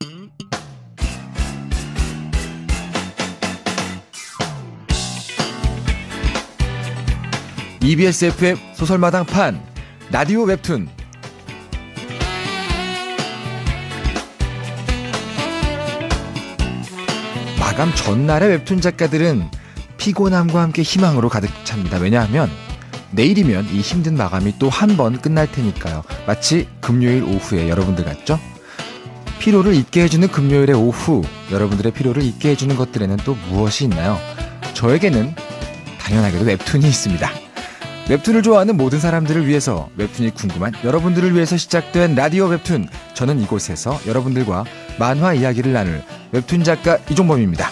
EBS FM 소설마당판 라디오 웹툰. 마감 전날의 웹툰 작가들은 피곤함과 함께 희망으로 가득 찹니다. 왜냐하면 내일이면 이 힘든 마감이 또 한 번 끝날 테니까요. 마치 금요일 오후에 여러분들 같죠? 피로를 잊게 해주는 금요일의 오후, 여러분들의 피로를 잊게 해주는 것들에는 또 무엇이 있나요? 저에게는 당연하게도 웹툰이 있습니다. 웹툰을 좋아하는 모든 사람들을 위해서, 웹툰이 궁금한 여러분들을 위해서 시작된 라디오 웹툰. 저는 이곳에서 여러분들과 만화 이야기를 나눌 웹툰 작가 이종범입니다.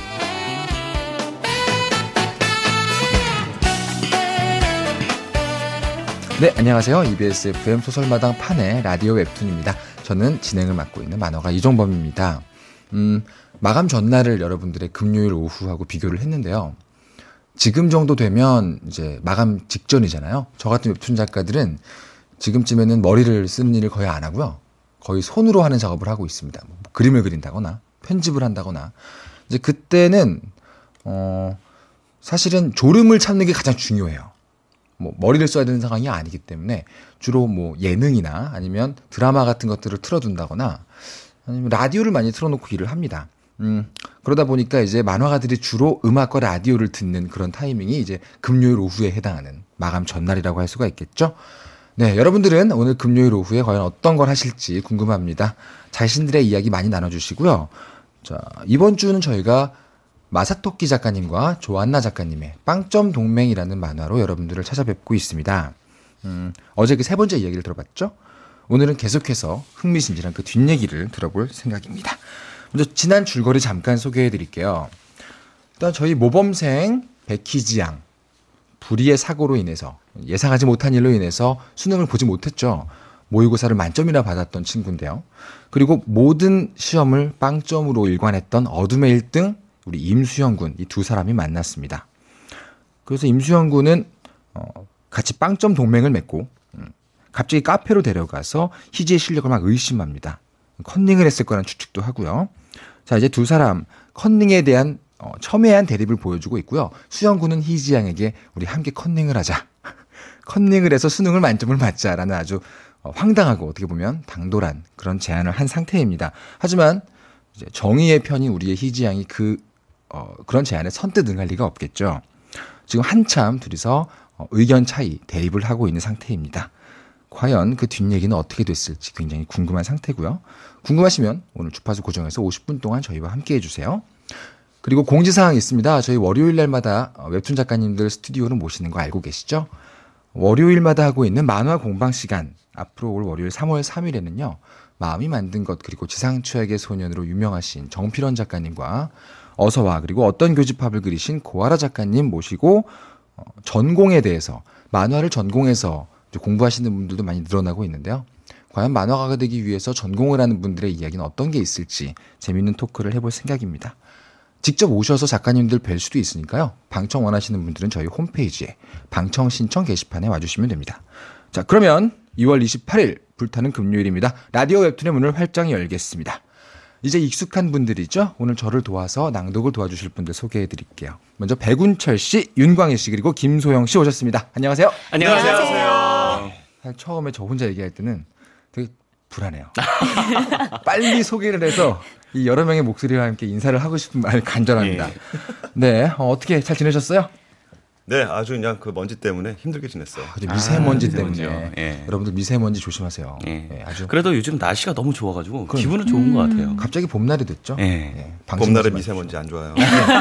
네, 안녕하세요. EBS FM 소설마당 판의 라디오 웹툰입니다. 저는 진행을 맡고 있는 만화가 이종범입니다. 마감 전날을 여러분들의 금요일 오후하고 비교를 했는데요. 지금 정도 되면 이제 마감 직전이잖아요. 저 같은 웹툰 작가들은 지금쯤에는 머리를 쓰는 일을 거의 안 하고요. 거의 손으로 하는 작업을 하고 있습니다. 뭐 그림을 그린다거나 편집을 한다거나. 이제 그때는 사실은 졸음을 참는 게 가장 중요해요. 뭐 머리를 써야 되는 상황이 아니기 때문에 주로 뭐 예능이나 아니면 드라마 같은 것들을 틀어둔다거나 아니면 라디오를 많이 틀어놓고 일을 합니다. 그러다 보니까 이제 만화가들이 주로 음악과 라디오를 듣는 그런 타이밍이 이제 금요일 오후에 해당하는 마감 전날이라고 할 수가 있겠죠. 네, 여러분들은 오늘 금요일 오후에 과연 어떤 걸 하실지 궁금합니다. 자신들의 이야기 많이 나눠주시고요. 자, 이번 주는 저희가 마사토키 작가님과 조안나 작가님의 빵점 동맹이라는 만화로 여러분들을 찾아뵙고 있습니다. 어제 그 세 번째 이야기를 들어봤죠? 오늘은 계속해서 흥미진진한 그 뒷얘기를 들어볼 생각입니다. 먼저 지난 줄거리 잠깐 소개해 드릴게요. 일단 저희 모범생 백희지 양, 불의의 사고로 인해서, 예상하지 못한 일로 인해서 수능을 보지 못했죠. 모의고사를 만점이나 받았던 친구인데요. 그리고 모든 시험을 빵점으로 일관했던 어둠의 1등 우리 임수영 군, 이 두 사람이 만났습니다. 그래서 임수영 군은 같이 빵점 동맹을 맺고 갑자기 카페로 데려가서 희지의 실력을 막 의심합니다. 컨닝을 했을 거라는 추측도 하고요. 자, 이제 두 사람 컨닝에 대한 첨예한 대립을 보여주고 있고요. 수영 군은 희지 양에게 우리 함께 컨닝을 하자. 컨닝을 해서 수능을 만점을 맞자라는 아주 황당하고 어떻게 보면 당돌한 그런 제안을 한 상태입니다. 하지만 이제 정의의 편인 우리의 희지 양이 그런 제안에 선뜻 응할 리가 없겠죠. 지금 한참 둘이서 의견 차이, 대립을 하고 있는 상태입니다. 과연 그 뒷얘기는 어떻게 됐을지 굉장히 궁금한 상태고요. 궁금하시면 오늘 주파수 고정해서 50분 동안 저희와 함께 해주세요. 그리고 공지사항이 있습니다. 저희 월요일 날마다 웹툰 작가님들 스튜디오로 모시는 거 알고 계시죠? 월요일마다 하고 있는 만화 공방 시간, 앞으로 올 월요일 3월 3일에는요. 마음이 만든 것 그리고 지상추억의 소년으로 유명하신 정필원 작가님과 어서와 그리고 어떤 교집합을 그리신 고아라 작가님 모시고 전공에 대해서, 만화를 전공해서 공부하시는 분들도 많이 늘어나고 있는데요. 과연 만화가가 되기 위해서 전공을 하는 분들의 이야기는 어떤 게 있을지 재미있는 토크를 해볼 생각입니다. 직접 오셔서 작가님들 뵐 수도 있으니까요. 방청 원하시는 분들은 저희 홈페이지에 방청 신청 게시판에 와주시면 됩니다. 자, 그러면 2월 28일 불타는 금요일입니다. 라디오 웹툰의 문을 활짝 열겠습니다. 이제 익숙한 분들이죠. 오늘 저를 도와서 낭독을 도와주실 분들 소개해드릴게요. 먼저 백운철 씨, 윤광희 씨 그리고 김소영 씨 오셨습니다. 안녕하세요. 안녕하세요. 사실 처음에 저 혼자 얘기할 때는 되게 불안해요. 빨리 소개를 해서 이 여러 명의 목소리와 함께 인사를 하고 싶은 마음이 간절합니다. 네, 어떻게 잘 지내셨어요? 네, 아주 그냥 그 먼지 때문에 힘들게 지냈어요. 미세먼지 때문에. 미세먼지요. 예. 여러분들 미세먼지 조심하세요. 예. 예, 아주. 그래도 요즘 날씨가 너무 좋아가지고 기분은 좋은 것 같아요. 갑자기 봄날이 됐죠. 예. 예, 봄날에 미세먼지 안 좋아요.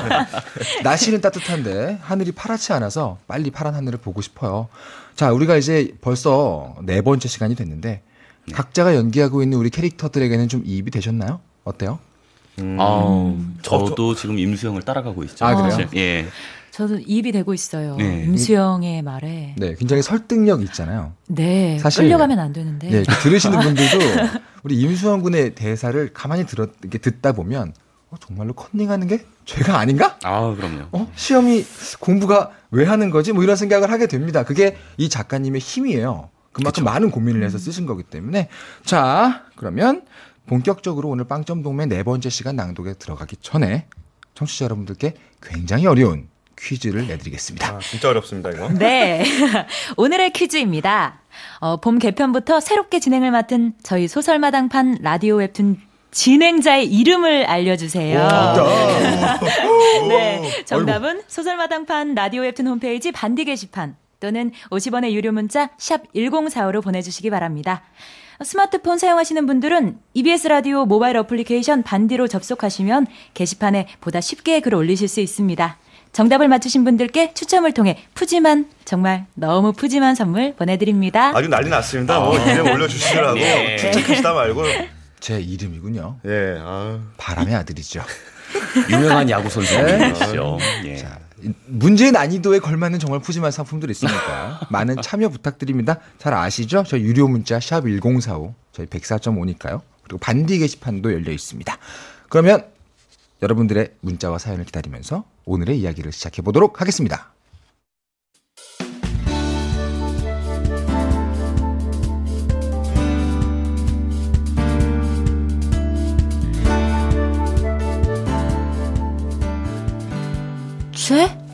날씨는 따뜻한데 하늘이 파랗지 않아서 빨리 파란 하늘을 보고 싶어요. 자, 우리가 이제 벌써 4번째 시간이 됐는데 각자가 연기하고 있는 우리 캐릭터들에게는 좀 이입이 되셨나요? 어때요? 저도 지금 임수영을 따라가고 있죠. 아, 그래요? 예. 저도 이입이 되고 있어요. 네. 임수영의 말에. 네, 굉장히 설득력 있잖아요. 네, 사실 끌려가면 안 되는데. 네, 들으시는 분들도 우리 임수영 군의 대사를 가만히 이렇게 듣다 보면 정말로 컨닝하는 게 죄가 아닌가? 아, 그럼요. 시험이 공부가 왜 하는 거지? 뭐 이런 생각을 하게 됩니다. 그게 이 작가님의 힘이에요. 그만큼 그쵸. 많은 고민을 해서 쓰신 거기 때문에. 자, 그러면 본격적으로 오늘 빵점 동매 4번째 시간 낭독에 들어가기 전에 청취자 여러분들께 굉장히 어려운 퀴즈를 내드리겠습니다. 아, 진짜 어렵습니다, 이거. 네. 오늘의 퀴즈입니다. 봄 개편부터 새롭게 진행을 맡은 저희 소설마당판 라디오 웹툰 진행자의 이름을 알려주세요. 네. 정답은 소설마당판 라디오 웹툰 홈페이지 반디 게시판 또는 50원의 유료 문자 샵 1045로 보내주시기 바랍니다. 스마트폰 사용하시는 분들은 EBS 라디오 모바일 어플리케이션 반디로 접속하시면 게시판에 보다 쉽게 글을 올리실 수 있습니다. 정답을 맞추신 분들께 추첨을 통해 푸짐한, 정말 너무 푸짐한 선물 보내드립니다. 아주 난리 났습니다. 이름 올려주시더라고. 네. 출첵하시다 말고. 제 이름이군요. 예, 바람의 아들이죠. 유명한 야구 선수님이시죠. 예. 자, 문제의 난이도에 걸맞는 정말 푸짐한 상품들이 있으니까 많은 참여 부탁드립니다. 잘 아시죠? 저희 유료 문자 샵 1045, 저희 104.5니까요. 그리고 반디 게시판도 열려 있습니다. 그러면 여러분들의 문자와 사연을 기다리면서 오늘의 이야기를 시작해 보도록 하겠습니다. 죄?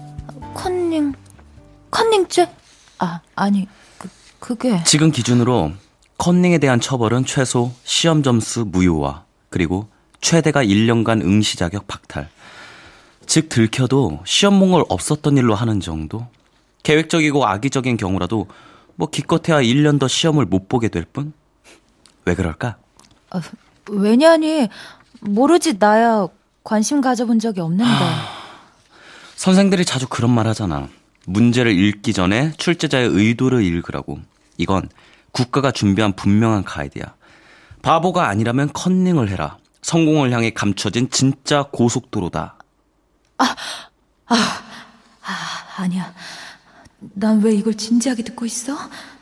컨닝죄? 아니, 그게. 지금 기준으로 컨닝에 대한 처벌은 최소 시험 점수 무효화, 그리고 최대가 1년간 응시 자격 박탈. 즉 들켜도 시험 몽골 없었던 일로 하는 정도? 계획적이고 악의적인 경우라도 기껏해야 1년 더 시험을 못 보게 될 뿐? 왜 그럴까? 왜냐니, 모르지, 나야 관심 가져본 적이 없는데. 선생들이 자주 그런 말 하잖아. 문제를 읽기 전에 출제자의 의도를 읽으라고. 이건 국가가 준비한 분명한 가이드야. 바보가 아니라면 컨닝을 해라. 성공을 향해 감춰진 진짜 고속도로다. 아니야. 난 왜 이걸 진지하게 듣고 있어?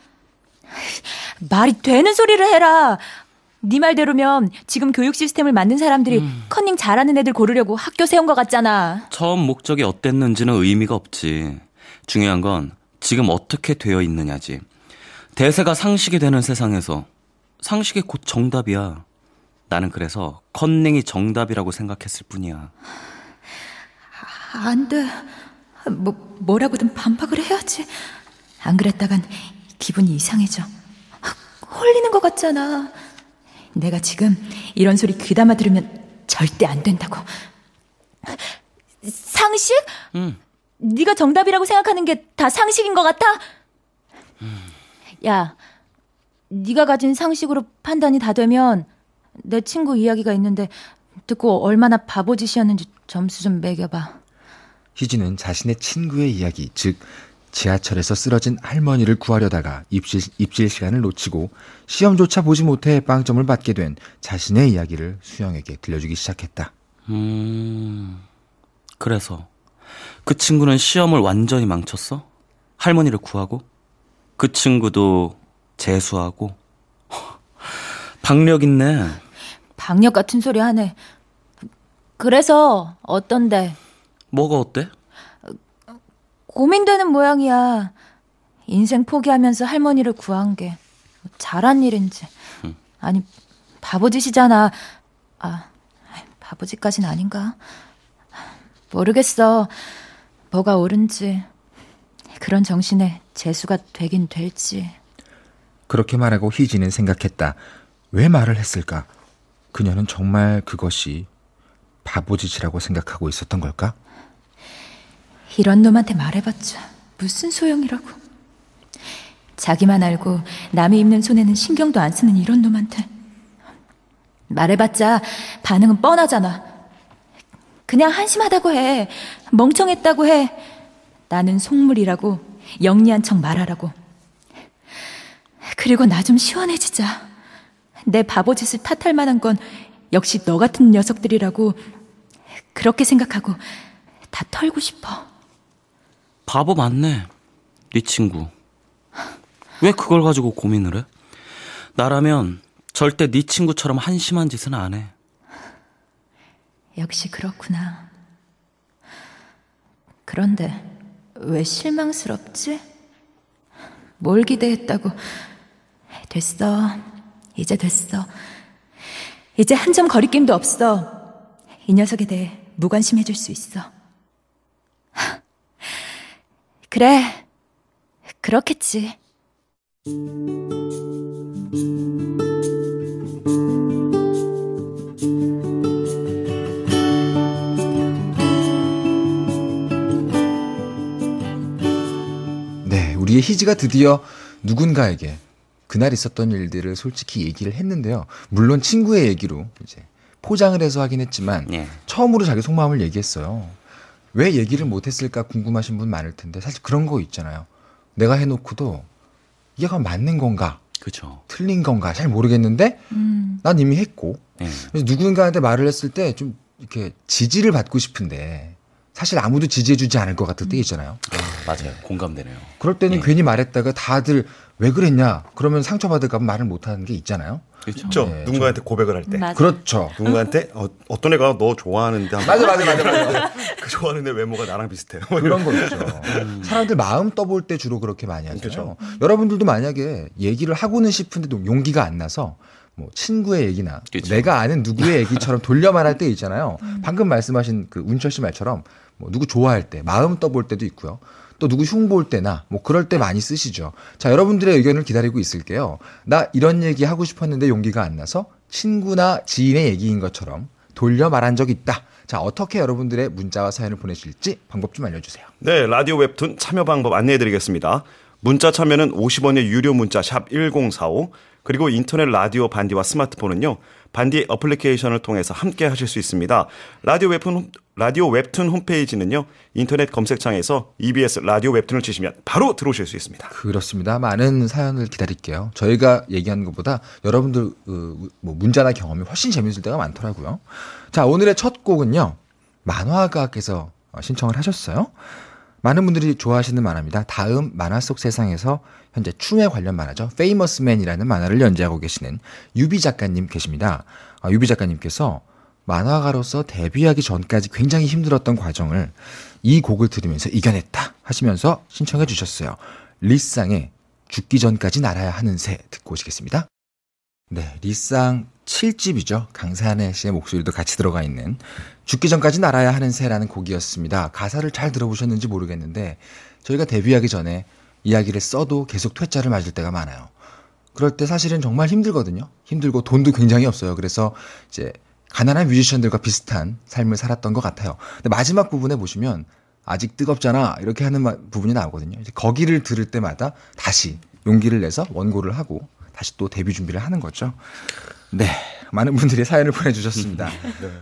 말이 되는 소리를 해라. 네 말대로면 지금 교육 시스템을 만든 사람들이 컨닝 잘하는 애들 고르려고 학교 세운 것 같잖아. 처음 목적이 어땠는지는 의미가 없지. 중요한 건 지금 어떻게 되어 있느냐지. 대세가 상식이 되는 세상에서 상식이 곧 정답이야. 나는 그래서 컨닝이 정답이라고 생각했을 뿐이야. 안 돼. 뭐라고든 반박을 해야지. 안 그랬다간 기분이 이상해져. 홀리는 것 같잖아. 내가 지금 이런 소리 귀담아 들으면 절대 안 된다고. 상식? 네가 정답이라고 생각하는 게 다 상식인 것 같아? 야, 네가 가진 상식으로 판단이 다 되면 내 친구 이야기가 있는데 듣고 얼마나 바보짓이었는지 점수 좀 매겨봐. 희진은 자신의 친구의 이야기, 즉 지하철에서 쓰러진 할머니를 구하려다가 입실 시간을 놓치고 시험조차 보지 못해 빵점을 받게 된 자신의 이야기를 수영에게 들려주기 시작했다. 그래서 그 친구는 시험을 완전히 망쳤어? 할머니를 구하고? 그 친구도 재수하고? 박력 있네. 박력 같은 소리 하네. 그래서 어떤데? 뭐가 어때? 고민되는 모양이야. 인생 포기하면서 할머니를 구한 게 잘한 일인지. 아니, 바보짓이잖아. 바보짓까진 아닌가? 모르겠어. 뭐가 옳은지. 그런 정신에 재수가 되긴 될지. 그렇게 말하고 희진은 생각했다. 왜 말을 했을까? 그녀는 정말 그것이 바보짓이라고 생각하고 있었던 걸까? 이런 놈한테 말해봤자 무슨 소용이라고. 자기만 알고 남이 입는 손에는 신경도 안 쓰는 이런 놈한테 말해봤자 반응은 뻔하잖아. 그냥 한심하다고 해. 멍청했다고 해. 나는 속물이라고 영리한 척 말하라고. 그리고 나 좀 시원해지자. 내 바보짓을 탓할 만한 건 역시 너 같은 녀석들이라고 그렇게 생각하고 다 털고 싶어. 바보 맞네. 네 친구. 왜 그걸 가지고 고민을 해? 나라면 절대 네 친구처럼 한심한 짓은 안 해. 역시 그렇구나. 그런데 왜 실망스럽지? 뭘 기대했다고. 됐어. 이제 됐어. 이제 한 점 거리낌도 없어. 이 녀석에 대해 무관심해질 수 있어. 그래, 그렇겠지. 네, 우리의 희지가 드디어 누군가에게 그날 있었던 일들을 솔직히 얘기를 했는데요. 물론 친구의 얘기로 이제 포장을 해서 하긴 했지만 예. 처음으로 자기 속마음을 얘기했어요. 왜 얘기를 못했을까 궁금하신 분 많을 텐데 사실 그런 거 있잖아요. 내가 해놓고도 이게 과연 맞는 건가 그죠. 틀린 건가 잘 모르겠는데 난 이미 했고 예. 그래서 누군가한테 말을 했을 때 좀 이렇게 지지를 받고 싶은데 사실 아무도 지지해주지 않을 것 같을 때 있잖아요. 맞아요. 공감되네요. 그럴 때는 예. 괜히 말했다가 다들 왜 그랬냐 그러면 상처받을까 봐 말을 못하는 게 있잖아요. 그렇죠. 그렇죠. 네, 누군가한테 고백을 할 때. 맞아. 그렇죠. 누군가한테 어떤 애가 너 좋아하는데 한번 맞아. 그 좋아하는 애 외모가 나랑 비슷해요. 그런 거 있죠. 사람들 마음 떠볼 때 주로 그렇게 많이 하잖아요. 그렇죠. 여러분들도 만약에 얘기를 하고는 싶은데도 용기가 안 나서 뭐 친구의 얘기나 그렇죠. 내가 아는 누구의 얘기처럼 돌려 말할 때 있잖아요. 방금 말씀하신 그 운철 씨 말처럼 뭐 누구 좋아할 때 마음 떠볼 때도 있고요. 또 누구 흉볼 때나 뭐 그럴 때 많이 쓰시죠. 자, 여러분들의 의견을 기다리고 있을게요. 나 이런 얘기 하고 싶었는데 용기가 안 나서 친구나 지인의 얘기인 것처럼 돌려 말한 적 있다. 자, 어떻게 여러분들의 문자와 사연을 보내실지 방법 좀 알려주세요. 네, 라디오 웹툰 참여 방법 안내해드리겠습니다. 문자 참여는 50원의 유료 문자 샵 1045 그리고 인터넷 라디오 반디와 스마트폰은요. 반디 어플리케이션을 통해서 함께 하실 수 있습니다. 라디오 웹툰 홈페이지는요. 인터넷 검색창에서 EBS 라디오 웹툰을 치시면 바로 들어오실 수 있습니다. 그렇습니다. 많은 사연을 기다릴게요. 저희가 얘기하는 것보다 여러분들 뭐 문자나 경험이 훨씬 재밌을 때가 많더라고요. 자, 오늘의 첫 곡은요. 만화가께서 신청을 하셨어요. 많은 분들이 좋아하시는 만화입니다. 다음 만화 속 세상에서 현재 춤에 관련 만화죠. 페이머스 맨이라는 만화를 연재하고 계시는 유비 작가님 계십니다. 유비 작가님께서 만화가로서 데뷔하기 전까지 굉장히 힘들었던 과정을 이 곡을 들으면서 이겨냈다 하시면서 신청해 주셨어요. 리쌍의 죽기 전까지 날아야 하는 새 듣고 오시겠습니다. 네, 리쌍 7집이죠. 강산혜 씨의 목소리도 같이 들어가 있는 죽기 전까지 날아야 하는 새라는 곡이었습니다. 가사를 잘 들어보셨는지 모르겠는데 저희가 데뷔하기 전에 이야기를 써도 계속 퇴짜를 맞을 때가 많아요. 그럴 때 사실은 정말 힘들거든요. 힘들고 돈도 굉장히 없어요. 그래서 이제 가난한 뮤지션들과 비슷한 삶을 살았던 것 같아요. 근데 마지막 부분에 보시면 아직 뜨겁잖아 이렇게 하는 부분이 나오거든요. 이제 거기를 들을 때마다 다시 용기를 내서 원고를 하고 다시 또 데뷔 준비를 하는 거죠. 네, 많은 분들이 사연을 보내주셨습니다.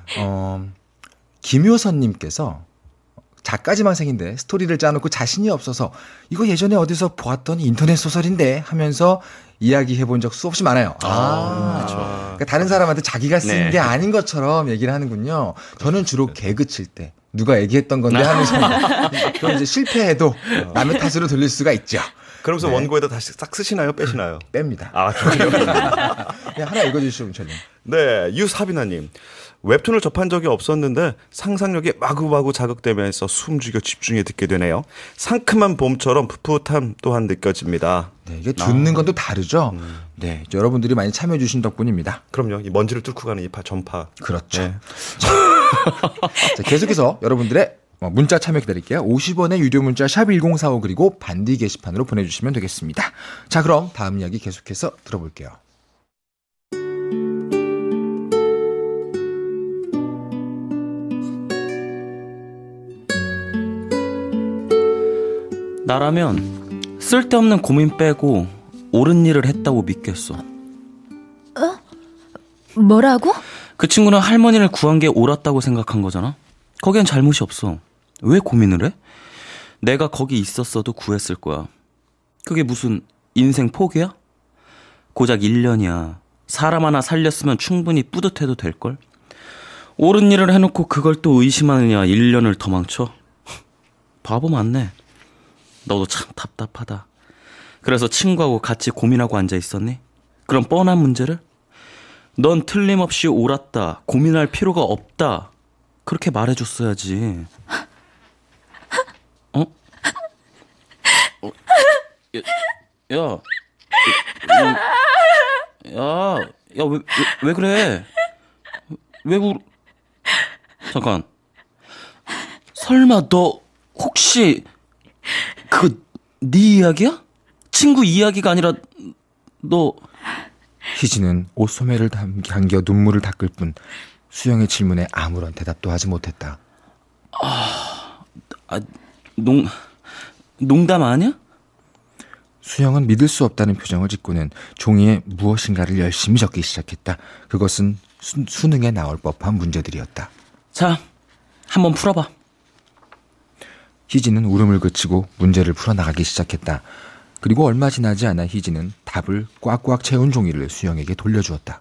김효선님께서 작가지망생인데 스토리를 짜놓고 자신이 없어서 이거 예전에 어디서 보았던 인터넷 소설인데 하면서 이야기해본 적 수없이 많아요. 그러니까 다른 사람한테 자기가 쓴 네. 게 아닌 것처럼 얘기를 하는군요. 저는 주로 개그 칠 때 누가 얘기했던 건데 하면서 그럼 이제 실패해도 남의 탓으로 돌릴 수가 있죠. 그러면서 네. 원고에다 다시 싹 쓰시나요? 빼시나요? 뺍니다. 아, 그래요? 그냥 하나 읽어주시죠, 문철님. 네, 유사비나님. 웹툰을 접한 적이 없었는데 상상력이 마구마구 자극되면서 숨죽여 집중해 듣게 되네요. 상큼한 봄처럼 풋풋함 또한 느껴집니다. 네, 이게 듣는 건 또 다르죠. 네, 여러분들이 많이 참여해 주신 덕분입니다. 그럼요. 이 먼지를 뚫고 가는 이 전파. 그렇죠. 네. 자, 계속해서 여러분들의 문자 참여 기다릴게요. 50원의 유료 문자 샵1045 그리고 반디 게시판으로 보내주시면 되겠습니다. 자, 그럼 다음 이야기 계속해서 들어볼게요. 나라면 쓸데없는 고민 빼고 옳은 일을 했다고 믿겠어. 뭐라고? 그 친구는 할머니를 구한 게 옳았다고 생각한 거잖아. 거기엔 잘못이 없어. 왜 고민을 해? 내가 거기 있었어도 구했을 거야. 그게 무슨 인생 포기야? 고작 1년이야. 사람 하나 살렸으면 충분히 뿌듯해도 될걸? 옳은 일을 해놓고 그걸 또 의심하느냐 1년을 더 망쳐? 바보 맞네. 너도 참 답답하다. 그래서 친구하고 같이 고민하고 앉아 있었니? 그럼 뻔한 문제를? 넌 틀림없이 옳았다. 고민할 필요가 없다. 그렇게 말해줬어야지. 어? 야, 왜 그래? 왜 잠깐. 설마 너 혹시 네 이야기야? 친구 이야기가 아니라 너... 희진은 옷소매를 당겨 눈물을 닦을 뿐 수영의 질문에 아무런 대답도 하지 못했다. 농담 아니야? 수영은 믿을 수 없다는 표정을 짓고는 종이에 무엇인가를 열심히 적기 시작했다. 그것은 수능에 나올 법한 문제들이었다. 자, 한번 풀어봐. 희진은 울음을 그치고 문제를 풀어나가기 시작했다. 그리고 얼마 지나지 않아 희진은 답을 꽉꽉 채운 종이를 수영에게 돌려주었다.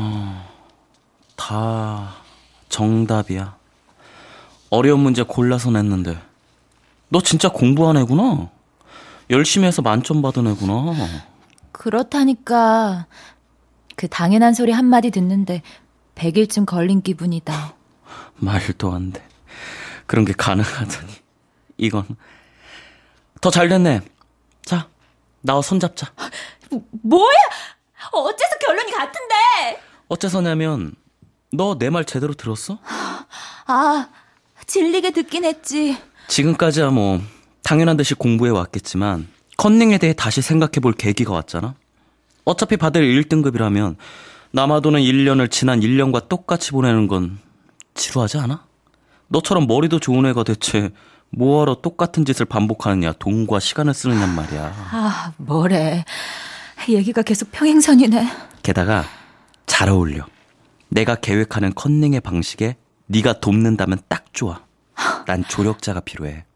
다 정답이야. 어려운 문제 골라서 냈는데 너 진짜 공부한 애구나. 열심히 해서 만점 받은 애구나. 그렇다니까. 그 당연한 소리 한마디 듣는데 100일쯤 걸린 기분이다. 말도 안 돼. 그런 게 가능하다니. 이건 더 잘됐네. 자, 나와 손잡자. 뭐야? 어째서 결론이 같은데? 어째서냐면 너 내 말 제대로 들었어? 아, 질리게 듣긴 했지. 지금까지야 뭐 당연한 듯이 공부해 왔겠지만 컨닝에 대해 다시 생각해 볼 계기가 왔잖아. 어차피 받을 1등급이라면 남아도는 1년을 지난 1년과 똑같이 보내는 건 지루하지 않아? 너처럼 머리도 좋은 애가 대체 뭐하러 똑같은 짓을 반복하느냐, 돈과 시간을 쓰느냔 말이야. 아, 뭐래. 얘기가 계속 평행선이네. 게다가 잘 어울려. 내가 계획하는 컨닝의 방식에 네가 돕는다면 딱 좋아. 난 조력자가 필요해.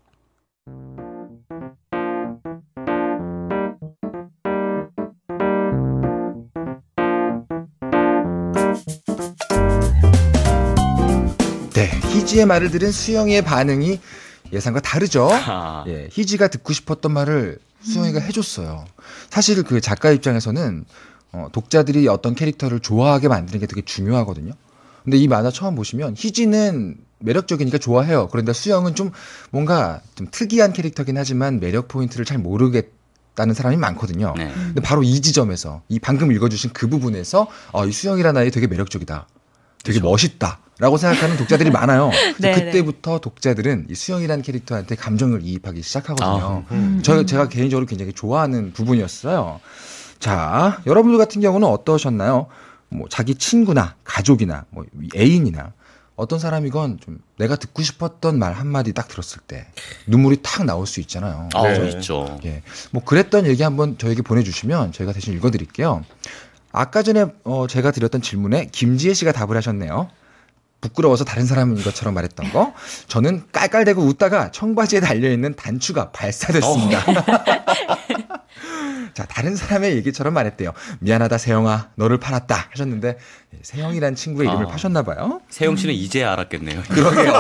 네, 희지의 말을 들은 수영이의 반응이 예상과 다르죠. 예, 희지가 듣고 싶었던 말을 수영이가 해줬어요. 사실 그 작가 입장에서는 독자들이 어떤 캐릭터를 좋아하게 만드는 게 되게 중요하거든요. 근데 이 만화 처음 보시면 희지는 매력적이니까 좋아해요. 그런데 수영은 좀 뭔가 좀 특이한 캐릭터긴 하지만 매력 포인트를 잘 모르겠다는 사람이 많거든요. 네. 근데 바로 이 지점에서 이 방금 읽어주신 그 부분에서 이 수영이라는 아이 되게 매력적이다. 되게 멋있다. 라고 생각하는 독자들이 많아요. 네, 그때부터 독자들은 이 수영이라는 캐릭터한테 감정을 이입하기 시작하거든요. 제가 개인적으로 굉장히 좋아하는 부분이었어요. 자, 여러분들 같은 경우는 어떠셨나요? 뭐 자기 친구나 가족이나 뭐 애인이나 어떤 사람이건 좀 내가 듣고 싶었던 말 한마디 딱 들었을 때 눈물이 탁 나올 수 있잖아요. 네. 있죠. 예. 뭐 그랬던 얘기 한번 저에게 보내주시면 저희가 대신 읽어드릴게요. 아까 전에 제가 드렸던 질문에 김지혜 씨가 답을 하셨네요. 부끄러워서 다른 사람인 것처럼 말했던 거. 저는 깔깔대고 웃다가 청바지에 달려있는 단추가 발사됐습니다. 자, 다른 사람의 얘기처럼 말했대요. 미안하다 세영아, 너를 팔았다 하셨는데 세영이란 친구의 이름을 파셨나 봐요. 세영 씨는 이제 알았겠네요. 그러게요.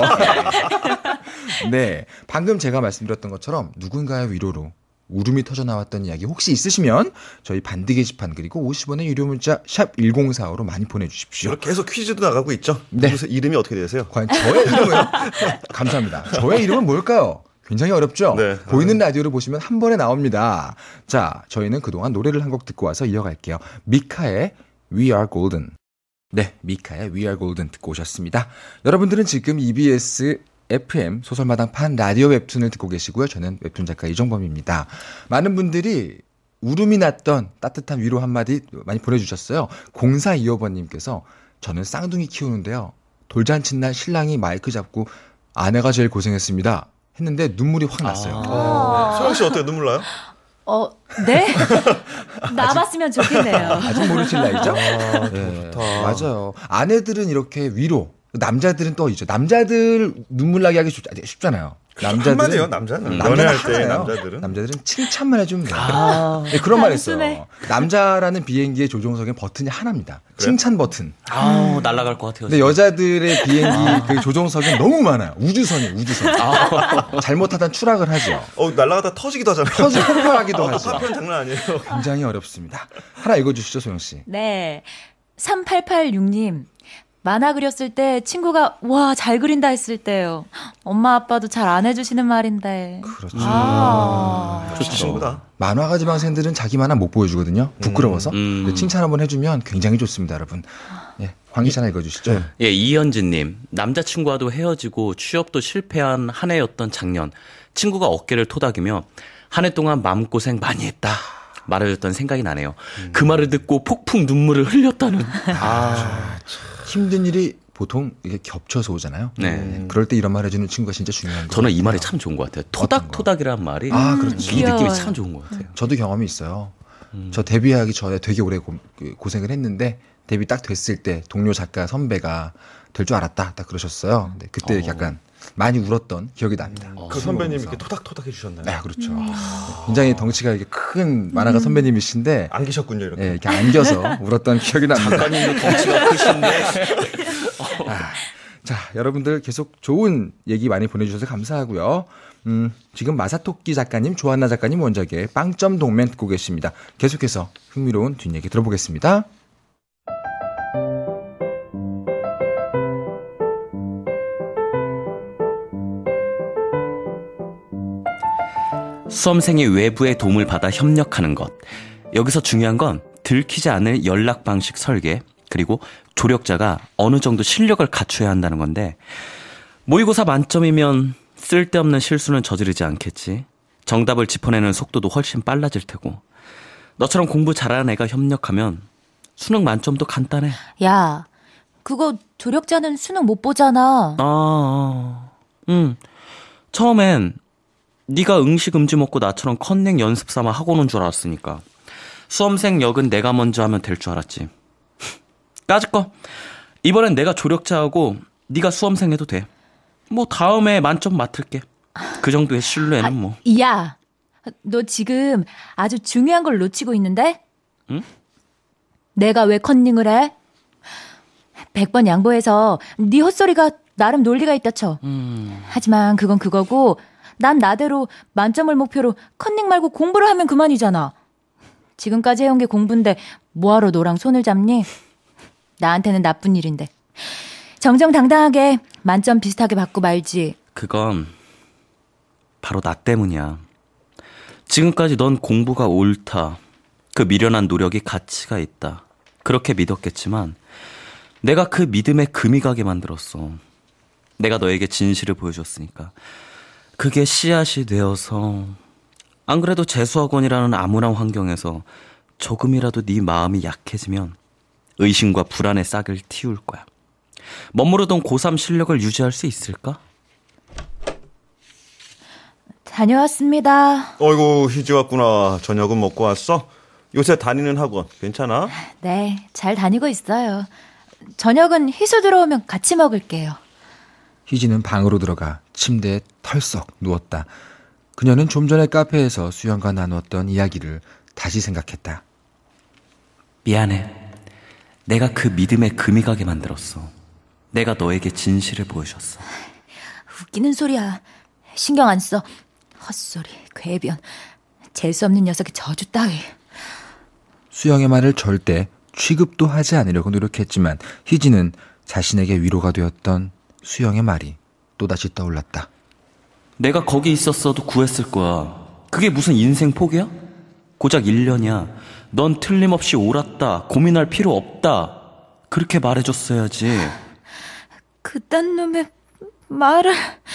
네, 방금 제가 말씀드렸던 것처럼 누군가의 위로로 울음이 터져 나왔던 이야기 혹시 있으시면 저희 반디 게시판 그리고 50원의 유료 문자 샵 1045로 많이 보내주십시오. 계속 퀴즈도 나가고 있죠. 네. 이름이 어떻게 되세요? 과연 저의 이름은 감사합니다. 저의 이름은 뭘까요? 굉장히 어렵죠? 네. 보이는 라디오를 보시면 한 번에 나옵니다. 자, 저희는 그동안 노래를 한 곡 듣고 와서 이어갈게요. 미카의 We Are Golden. 네, 미카의 We Are Golden 듣고 오셨습니다. 여러분들은 지금 EBS FM 소설마당판 라디오 웹툰을 듣고 계시고요. 저는 웹툰 작가 이정범입니다. 많은 분들이 울음이 났던 따뜻한 위로 한마디 많이 보내주셨어요. 0425번님께서 저는 쌍둥이 키우는데요. 돌잔치 날 신랑이 마이크 잡고 아내가 제일 고생했습니다 했는데 눈물이 확 났어요. 소영 씨 어때요? 눈물 나요? 네? 나봤으면 좋겠네요. 아직 모르실 나이죠? 좋다. 맞아요. 아내들은 이렇게 위로, 남자들은 또 있죠. 남자들 눈물 나게 하기 쉽잖아요. 한마디요, 남자는. 연애할 때 남자들은 칭찬만 해주면 돼요. 네, 그런 말 했어요. 남자라는 비행기의 조종석엔 버튼이 하나입니다. 그래? 칭찬 버튼. 날아갈 것 같아요. 근데 여자들의 비행기 그 조종석엔 너무 많아요. 우주선. 잘못하다 추락을 하죠. 날아가다 터지기도 하잖아요. 폭발하기도 하죠. 파편 장난 아니에요. 굉장히 어렵습니다. 하나 읽어주시죠, 소영 씨. 네. 3886님. 만화 그렸을 때 친구가 와, 잘 그린다 했을 때요. 엄마 아빠도 잘 안 해주시는 말인데. 그렇죠. 그렇죠. 친구다. 만화가 지망생들은 자기 만화 못 보여주거든요. 부끄러워서. 근데 칭찬 한번 해주면 굉장히 좋습니다, 여러분. 예, 황 기자 하나 읽어주시죠. 예, 이현진님. 남자친구와도 헤어지고 취업도 실패한 한 해였던 작년. 친구가 어깨를 토닥이며 한 해 동안 마음고생 많이 했다 말해줬던 생각이 나네요. 그 말을 듣고 폭풍 눈물을 흘렸다는. 힘든 일이 보통 이게 겹쳐서 오잖아요. 네. 그럴 때 이런 말 해주는 친구가 진짜 중요한 거예요. 저는 이 말이 참 좋은 것 같아요. 토닥토닥이란 말이 그렇죠. 이 느낌이 참 좋은 것 같아요. 저도 경험이 있어요. 저 데뷔하기 전에 되게 오래 고생을 했는데 데뷔 딱 됐을 때 동료 작가 선배가 될 줄 알았다 딱 그러셨어요. 근데 그때 약간 많이 울었던 기억이 납니다. 그 선배님이 이렇게 토닥토닥 해주셨나요? 네, 그렇죠. 굉장히 덩치가 이렇게 큰 만화가 선배님이신데 안기셨군요, 이렇게. 예, 이렇게 안겨서 울었던 기억이 납니다. 작가님도 덩치가 크신데. 자, 여러분들 계속 좋은 얘기 많이 보내주셔서 감사하고요. 지금 마사토끼 작가님, 조한나 작가님 원작의 빵점 동맨 듣고 계십니다. 계속해서 흥미로운 뒷얘기 들어보겠습니다. 수험생이 외부의 도움을 받아 협력하는 것. 여기서 중요한 건 들키지 않을 연락 방식 설계, 그리고 조력자가 어느 정도 실력을 갖춰야 한다는 건데, 모의고사 만점이면 쓸데없는 실수는 저지르지 않겠지. 정답을 짚어내는 속도도 훨씬 빨라질 테고, 너처럼 공부 잘하는 애가 협력하면 수능 만점도 간단해. 야, 그거 조력자는 수능 못 보잖아. 처음엔 네가 응시 금지 먹고 나처럼 컨닝 연습 삼아 하고 오는 줄 알았으니까. 수험생 역은 내가 먼저 하면 될 줄 알았지. 까짓 거. 이번엔 내가 조력자하고 네가 수험생 해도 돼. 뭐 다음에 만점 맡을게. 그 정도의 신뢰는 뭐. 야, 너 지금 아주 중요한 걸 놓치고 있는데? 응? 내가 왜 컨닝을 해? 100번 양보해서 네 헛소리가 나름 논리가 있다 쳐. 하지만 그건 그거고, 난 나대로 만점을 목표로 컨닝 말고 공부를 하면 그만이잖아. 지금까지 해온 게 공부인데 뭐하러 너랑 손을 잡니? 나한테는 나쁜 일인데. 정정당당하게 만점 비슷하게 받고 말지. 그건 바로 나 때문이야. 지금까지 넌 공부가 옳다. 그 미련한 노력이 가치가 있다. 그렇게 믿었겠지만 내가 그 믿음에 금이 가게 만들었어. 내가 너에게 진실을 보여줬으니까. 그게 씨앗이 되어서, 안 그래도 재수학원이라는 암울한 환경에서 조금이라도 네 마음이 약해지면 의심과 불안의 싹을 틔울 거야. 머무르던 고3 실력을 유지할 수 있을까? 다녀왔습니다. 어이구, 희지 왔구나. 저녁은 먹고 왔어? 요새 다니는 학원 괜찮아? 네, 잘 다니고 있어요. 저녁은 희수 들어오면 같이 먹을게요. 희지는 방으로 들어가 침대에 털썩 누웠다. 그녀는 좀 전에 카페에서 수영과 나누었던 이야기를 다시 생각했다. 미안해. 내가 그 믿음에 금이 가게 만들었어. 내가 너에게 진실을 보여줬어. 웃기는 소리야. 신경 안 써. 헛소리, 궤변. 재수없는 녀석의 저주 따위. 수영의 말을 절대 취급도 하지 않으려고 노력했지만 희지는 자신에게 위로가 되었던 수영의 말이 또다시 떠올랐다. 내가 거기 있었어도 구했을 거야. 그게 무슨 인생 포기야? 고작 1년이야. 넌 틀림없이 옳았다. 고민할 필요 없다. 그렇게 말해줬어야지. 그딴 놈의 말을...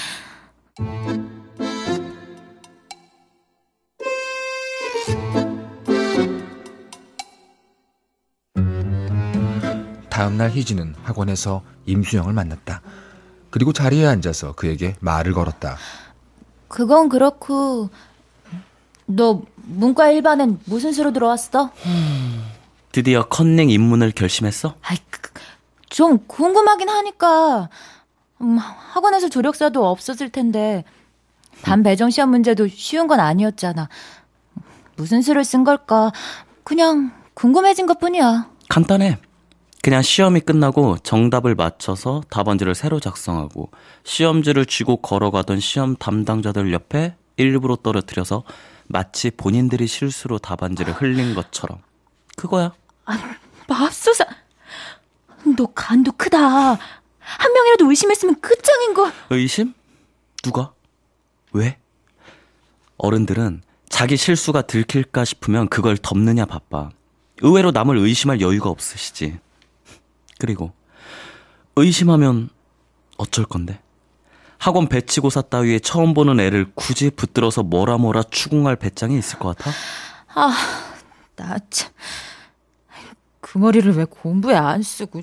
다음날 희지는 학원에서 임수영을 만났다. 그리고 자리에 앉아서 그에게 말을 걸었다. 그건 그렇고 너 문과 1반엔 무슨 수로 들어왔어? 드디어 컨닝 입문을 결심했어? 아이, 좀 궁금하긴 하니까. 학원에서 조력사도 없었을 텐데 반 배정 시험 문제도 쉬운 건 아니었잖아. 무슨 수를 쓴 걸까? 그냥 궁금해진 것뿐이야. 간단해. 그냥 시험이 끝나고 정답을 맞춰서 답안지를 새로 작성하고 시험지를 쥐고 걸어가던 시험 담당자들 옆에 일부러 떨어뜨려서 마치 본인들이 실수로 답안지를 흘린 것처럼. 그거야. 맙소사. 너 간도 크다. 한 명이라도 의심했으면 끝장인 거. 의심? 누가? 왜? 어른들은 자기 실수가 들킬까 싶으면 그걸 덮느냐 바빠. 의외로 남을 의심할 여유가 없으시지. 그리고 의심하면 어쩔 건데? 학원 배치고사 따위에 처음 보는 애를 굳이 붙들어서 뭐라 추궁할 배짱이 있을 것 같아? 나 참. 그 머리를 왜 공부에 안 쓰고.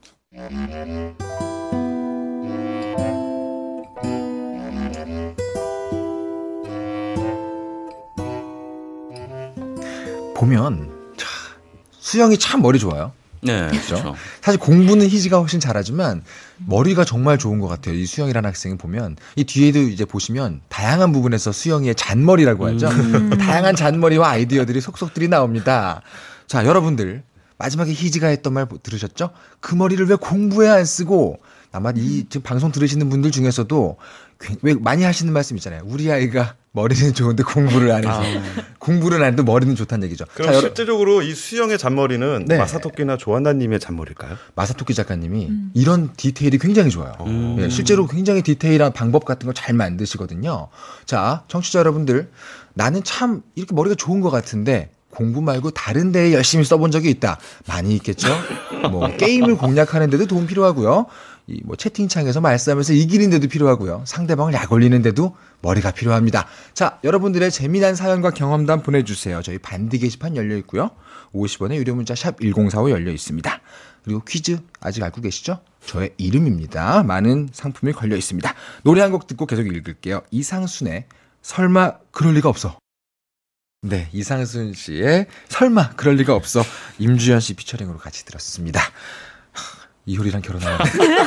보면 수영이 참 머리 좋아요. 네, 그렇죠? 그렇죠. 사실 공부는 희지가 훨씬 잘하지만 머리가 정말 좋은 것 같아요. 이 수영이라는 학생을 보면 이 뒤에도 이제 보시면 다양한 부분에서 수영이의 잔머리라고 하죠. 다양한 잔머리와 아이디어들이 속속들이 나옵니다. 자, 여러분들 마지막에 희지가 했던 말 들으셨죠? 그 머리를 왜 공부에 안 쓰고 아마 이 지금 방송 들으시는 분들 중에서도 왜 많이 하시는 말씀 있잖아요. 우리 아이가 머리는 좋은데 공부를 안 해서 공부를 안 해도 머리는 좋다는 얘기죠. 그럼 자, 실제적으로 이 수영의 잔머리는 네. 마사토끼나 조한나님의 잔머리일까요? 마사토키 작가님이 이런 디테일이 굉장히 좋아요. 예, 실제로 굉장히 디테일한 방법 같은 걸 잘 만드시거든요. 자, 청취자 여러분들, 나는 참 이렇게 머리가 좋은 것 같은데 공부 말고 다른 데에 열심히 써본 적이 있다. 많이 있겠죠? 뭐 게임을 공략하는 데도 도움 필요하고요. 이 뭐 채팅창에서 말싸움에서 이기는 데도 필요하고요. 상대방을 약 올리는 데도 머리가 필요합니다. 자, 여러분들의 재미난 사연과 경험담 보내주세요. 저희 반디 게시판 열려 있고요. 50원의 유료 문자 샵 1045 열려 있습니다. 그리고 퀴즈 아직 알고 계시죠? 저의 이름입니다. 많은 상품이 걸려 있습니다. 노래 한 곡 듣고 계속 읽을게요. 이상순의 설마 그럴 리가 없어. 네, 이상순 씨의 설마 그럴 리가 없어. 임주현 씨 피처링으로 같이 들었습니다. 이효리랑 결혼하면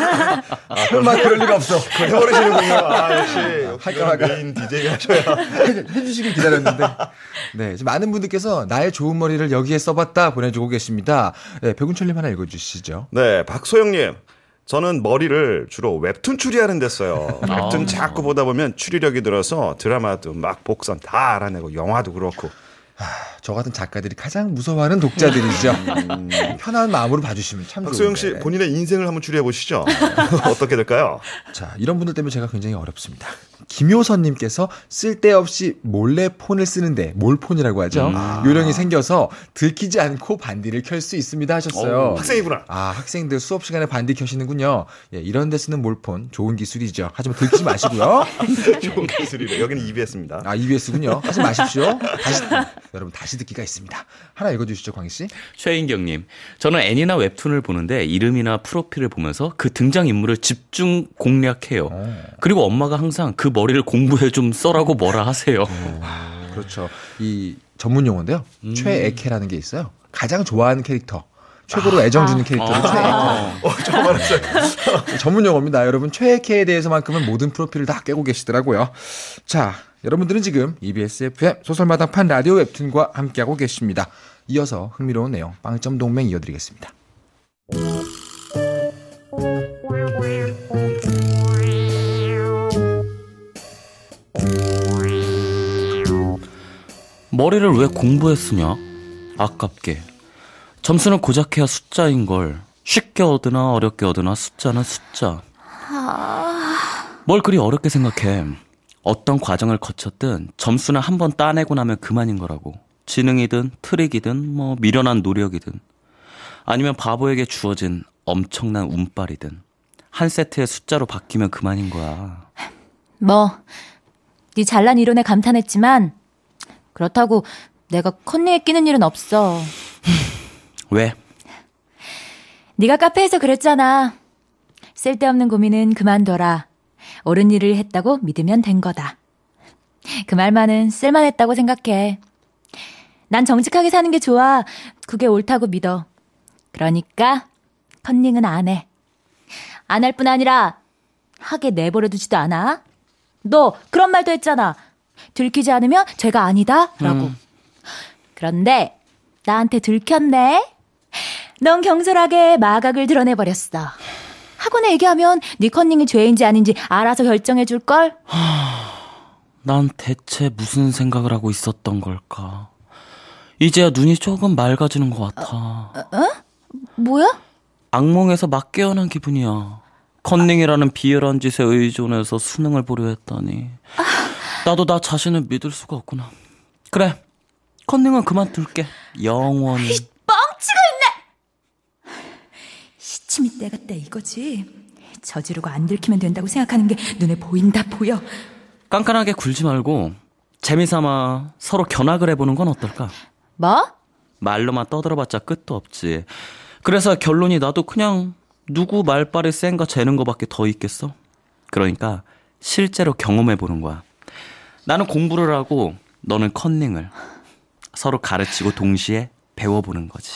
설마 그럴 리가 없어. 해버리시는군요. 역시 할까. 메인 DJ 하셔야. 해주시길 기다렸는데. 네, 지금 많은 분들께서 나의 좋은 머리를 여기에 써봤다 보내주고 계십니다. 네, 백운철님 하나 읽어주시죠. 네, 박소영님. 저는 머리를 주로 웹툰 추리하는 데 써요. 웹툰 자꾸 보다 보면 추리력이 들어서 드라마도 막 복선 다 알아내고 영화도 그렇고. 저 같은 작가들이 가장 무서워하는 독자들이죠. 편한 마음으로 봐주시면 참 좋은데. 박소영 씨 본인의 인생을 한번 추리해 보시죠. 어떻게 될까요? 자, 이런 분들 때문에 제가 굉장히 어렵습니다. 김효선님께서 쓸데없이 몰래 폰을 쓰는데 몰폰이라고 하죠. 요령이 생겨서 들키지 않고 반디를 켤 수 있습니다 하셨어요. 학생이구나. 아, 학생들 수업 시간에 반디 켜시는군요. 예, 이런 데 쓰는 몰폰 좋은 기술이죠. 하지만 들키지 마시고요. 좋은 기술이래. 여기는 EBS입니다. 아, EBS군요. 하지 마십시오. 여러분 다시 듣기가 있습니다. 하나 읽어주시죠, 광희 씨. 최인경님, 저는 애니나 웹툰을 보는데 이름이나 프로필을 보면서 그 등장인물을 집중 공략해요. 그리고 엄마가 항상 그 머리를 공부해 좀 써라고 뭐라 하세요. 그렇죠. 이 전문 용어인데요. 최애캐라는 게 있어요. 가장 좋아하는 캐릭터. 최고로 애정 주는 캐릭터를 최애캐. 처음 알았어요. 전문 용어입니다. 여러분 최애캐에 대해서만큼은 모든 프로필을 다 깨고 계시더라고요. 자, 여러분들은 지금 EBS FM 소설마당판 라디오 웹툰과 함께하고 계십니다. 이어서 흥미로운 내용 빵점 동맹 이어드리겠습니다. 머리를 왜 공부에 쓰냐? 아깝게. 점수는 고작 해야 숫자인 걸. 쉽게 얻으나 어렵게 얻으나 숫자는 숫자. 뭘 그리 어렵게 생각해. 어떤 과정을 거쳤든 점수는 한 번 따내고 나면 그만인 거라고. 지능이든 트릭이든 뭐 미련한 노력이든 아니면 바보에게 주어진 엄청난 운빨이든 한 세트의 숫자로 바뀌면 그만인 거야. 뭐, 네 잘난 이론에 감탄했지만 그렇다고 내가 컨닝에 끼는 일은 없어. 왜? 네가 카페에서 그랬잖아. 쓸데없는 고민은 그만둬라. 옳은 일을 했다고 믿으면 된 거다. 그 말만은 쓸만했다고 생각해. 난 정직하게 사는 게 좋아. 그게 옳다고 믿어. 그러니까 컨닝은 안 해. 안 할 뿐 아니라 하게 내버려두지도 않아. 너 그런 말도 했잖아. 들키지 않으면 죄가 아니다 라고. 그런데 나한테 들켰네. 넌 경솔하게 마각을 드러내버렸어. 학원에 얘기하면 네 컨닝이 죄인지 아닌지 알아서 결정해줄걸. 난 대체 무슨 생각을 하고 있었던 걸까? 이제야 눈이 조금 맑아지는 것 같아. 뭐야? 악몽에서 막 깨어난 기분이야. 컨닝이라는 비열한 짓에 의존해서 수능을 보려 했다니. 나도 나 자신을 믿을 수가 없구나. 그래, 컨닝은 그만둘게. 영원히. 뻥치고 있네. 시침이 때같다 이거지. 저지르고 안 들키면 된다고 생각하는 게 눈에 보인다 보여. 깐깐하게 굴지 말고 재미삼아 서로 견학을 해보는 건 어떨까? 뭐? 말로만 떠들어봤자 끝도 없지. 그래서 결론이 나도 그냥 누구 말빨이 센가 재는 거밖에 더 있겠어. 그러니까 실제로 경험해보는 거야. 나는 공부를 하고 너는 컨닝을. 서로 가르치고 동시에 배워보는 거지.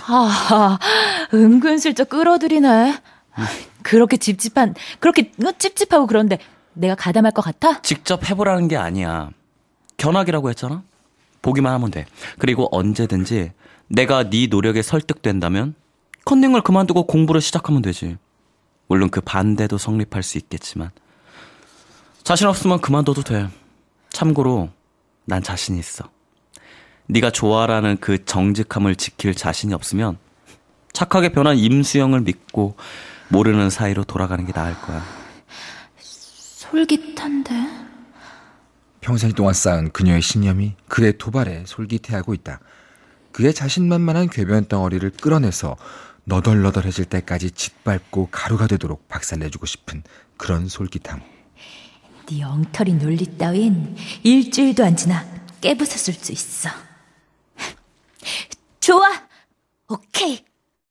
은근슬쩍 끌어들이네. 그렇게 찝찝하고 그런데 내가 가담할 것 같아? 직접 해보라는 게 아니야. 견학이라고 했잖아? 보기만 하면 돼. 그리고 언제든지 내가 네 노력에 설득된다면 컨닝을 그만두고 공부를 시작하면 되지. 물론 그 반대도 성립할 수 있겠지만 자신 없으면 그만둬도 돼. 참고로 난 자신 있어. 네가 좋아라는 그 정직함을 지킬 자신이 없으면 착하게 변한 임수영을 믿고 모르는 사이로 돌아가는 게 나을 거야. 솔깃한데? 평생 동안 쌓은 그녀의 신념이 그의 도발에 솔깃해하고 있다. 그의 자신만만한 궤변 덩어리를 끌어내서 너덜너덜해질 때까지 짓밟고 가루가 되도록 박살내주고 싶은 그런 솔깃함. 네 엉터리 논리 따윈 일주일도 안 지나 깨부쉈을 수 있어. 좋아! 오케이!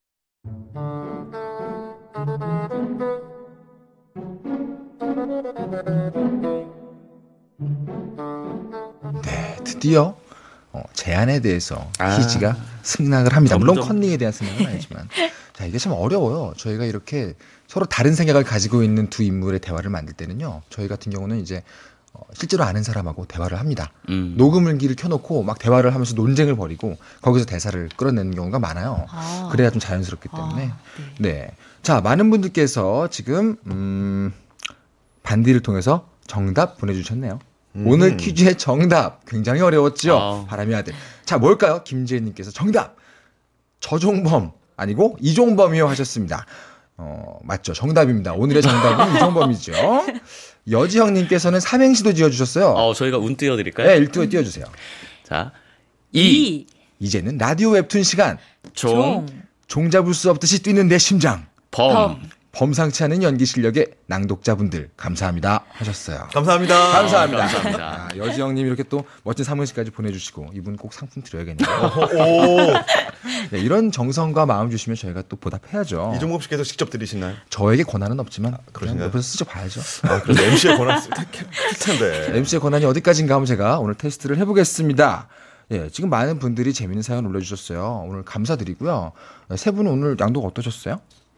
네, 드디어 제안에 대해서 희지가 승낙을 합니다. 물론 컨닝에 대한 승낙은 아니지만. 자, 이게 참 어려워요. 저희가 이렇게 서로 다른 생각을 가지고 있는 두 인물의 대화를 만들 때는요. 저희 같은 경우는 이제 실제로 아는 사람하고 대화를 합니다. 녹음기를 켜놓고 막 대화를 하면서 논쟁을 벌이고 거기서 대사를 끌어내는 경우가 많아요. 그래야 좀 자연스럽기 때문에. 네. 자, 많은 분들께서 지금 반디를 통해서 정답 보내주셨네요. 오늘 퀴즈의 정답 굉장히 어려웠죠. 바람의 아들. 자, 뭘까요? 김지혜님께서 정답 저종범 아니고 이종범이요 하셨습니다. 맞죠. 정답입니다. 오늘의 정답은 이종범이죠. 여지형님께서는 삼행시도 지어주셨어요. 저희가 운 띄워드릴까요? 네, 일도 띄워주세요. 자, 이제는 라디오 웹툰 시간. 종 잡을 수 없듯이 뛰는 내 심장. 범상치 않은 연기 실력의 낭독자분들 감사합니다 하셨어요. 감사합니다. 감사합니다. 여지영님 이렇게 또 멋진 삼행시까지 보내주시고 이분 꼭 상품 드려야겠네요. 네, 이런 정성과 마음 주시면 저희가 또 보답해야죠. 이종범 씨께서 직접 들으시나요? 저에게 권한은 없지만 그냥 그러신가요? 옆에서 스쳐 봐야죠. 그래서 MC의 권한 쓸 텐데. MC의 권한이 어디까지인가 하면 제가 오늘 테스트를 해보겠습니다. 예, 지금 많은 분들이 재밌는 사연 올려주셨어요. 오늘 감사드리고요. 세 분은 오늘 낭독 어떠셨어요?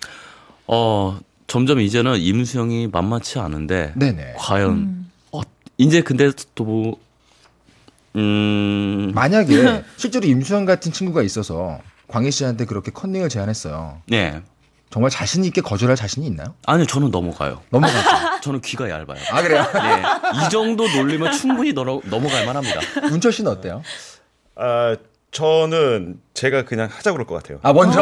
점점 이제는 임수영이 만만치 않은데. 네네. 과연, 이제 근데 또 만약에 실제로 임수영 같은 친구가 있어서 광희 씨한테 그렇게 컨닝을 제안했어요. 네. 정말 자신 있게 거절할 자신이 있나요? 아니요, 저는 넘어가요. 넘어가죠. 저는 귀가 얇아요. 아, 그래요? 네. 이 정도 놀리면 충분히 넘어갈 만합니다. 문철 씨는 어때요? 저는 제가 그냥 하자 그럴 것 같아요. 아, 먼저.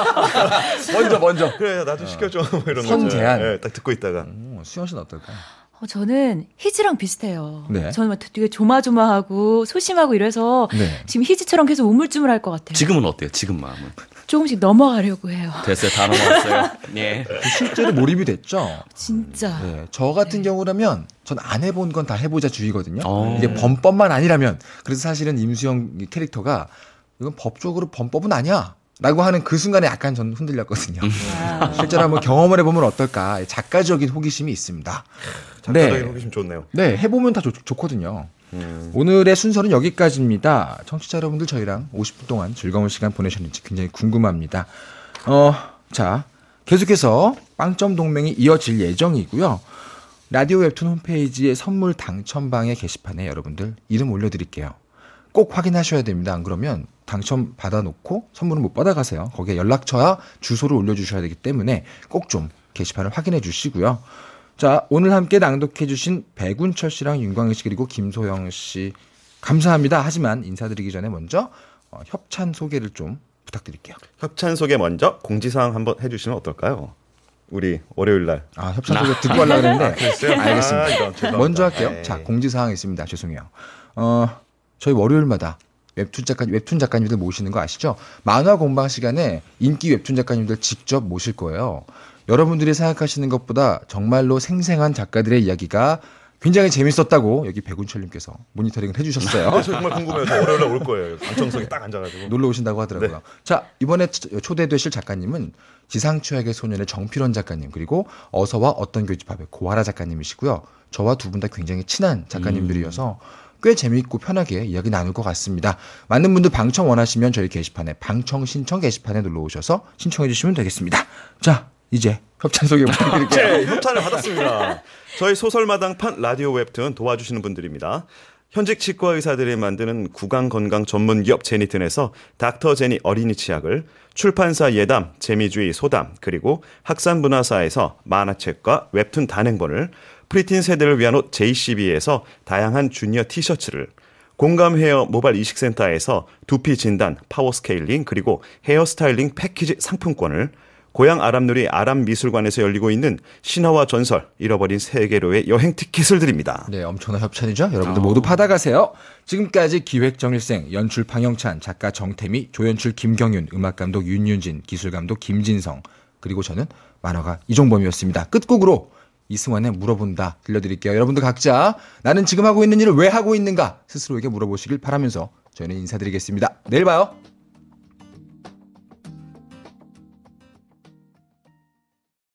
먼저. 그래, 나도 시켜줘. 뭐 이런 거. 선제한. 네, 딱 듣고 있다가. 수영 씨는 어떨까요? 저는 희지랑 비슷해요. 네. 저는 막 되게 조마조마하고 소심하고 이래서 네. 지금 희지처럼 계속 우물쭈물할 것 같아요. 지금은 어때요? 지금 마음은? 조금씩 넘어가려고 해요. 됐어요. 다 넘어갔어요. 네. 실제로 몰입이 됐죠? 진짜. 네. 저 같은 경우라면 전 안 해본 건 다 해보자 주의거든요. 어. 이게 범법만 아니라면. 그래서 사실은 임수영 캐릭터가 이건 법적으로 범법은 아니야. 라고 하는 그 순간에 약간 전 흔들렸거든요. 실제로 한번 경험을 해보면 어떨까. 작가적인 호기심이 있습니다. 작가적인 호기심 좋네요. 네, 해보면 다 좋거든요. 오늘의 순서는 여기까지입니다. 청취자 여러분들 저희랑 50분 동안 즐거운 시간 보내셨는지 굉장히 궁금합니다. 자, 계속해서 빵점 동맹이 이어질 예정이고요. 라디오 웹툰 홈페이지의 선물 당첨방의 게시판에 여러분들 이름 올려드릴게요. 꼭 확인하셔야 됩니다. 안 그러면 당첨 받아놓고 선물은 못 받아가세요. 거기에 연락처와 주소를 올려주셔야 되기 때문에 꼭 좀 게시판을 확인해 주시고요. 자, 오늘 함께 낭독해 주신 백운철 씨랑 윤광희 씨 그리고 김소영 씨 감사합니다. 하지만 인사드리기 전에 먼저 협찬 소개를 좀 부탁드릴게요. 협찬 소개 먼저 공지사항 한번 해주시면 어떨까요? 우리 월요일 날. 협찬 소개 듣고 하려고 했는데. 알겠습니다. 죄송합니다. 먼저 할게요. 네. 자, 공지사항이 있습니다. 죄송해요. 저희 월요일마다 웹툰 작가님들 모시는 거 아시죠? 만화 공방 시간에 인기 웹툰 작가님들 직접 모실 거예요. 여러분들이 생각하시는 것보다 정말로 생생한 작가들의 이야기가 굉장히 재밌었다고 여기 백운철님께서 모니터링을 해주셨어요. 정말 궁금해서 월요일 날 올 거예요. 방청석에 딱 앉아가지고. 놀러 오신다고 하더라고요. 네. 자, 이번에 초대되실 작가님은 지상추약의 소년의 정필원 작가님, 그리고 어서와 어떤 교집합의 고아라 작가님이시고요. 저와 두 분 다 굉장히 친한 작가님들이어서 꽤 재미있고 편하게 이야기 나눌 것 같습니다. 많은 분들 방청 원하시면 저희 게시판에 방청 신청 게시판에 놀러 오셔서 신청해 주시면 되겠습니다. 자, 이제 협찬 소개 부탁드릴게요. 네, 협찬을 받았습니다. 저희 소설마당판 라디오 웹툰 도와주시는 분들입니다. 현직 치과 의사들이 만드는 구강건강 전문기업 제니튼에서 닥터 제니 어린이 치약을, 출판사 예담, 재미주의 소담, 그리고 학산문화사에서 만화책과 웹툰 단행본을, 프리틴 세대를 위한 옷 JCB에서 다양한 주니어 티셔츠를, 공감 헤어 모발 이식센터에서 두피 진단, 파워 스케일링, 그리고 헤어 스타일링 패키지 상품권을, 고향 아람누리 아람미술관에서 열리고 있는 신화와 전설, 잃어버린 세계로의 여행 티켓을 드립니다. 네, 엄청난 협찬이죠. 여러분들 모두 받아가세요. 지금까지 기획정일생, 연출 방영찬, 작가 정태미, 조연출 김경윤, 음악감독 윤윤진, 기술감독 김진성, 그리고 저는 만화가 이종범이었습니다. 끝곡으로 이승환의 물어본다 들려드릴게요. 여러분들 각자 나는 지금 하고 있는 일을 왜 하고 있는가 스스로에게 물어보시길 바라면서 저희는 인사드리겠습니다. 내일 봐요.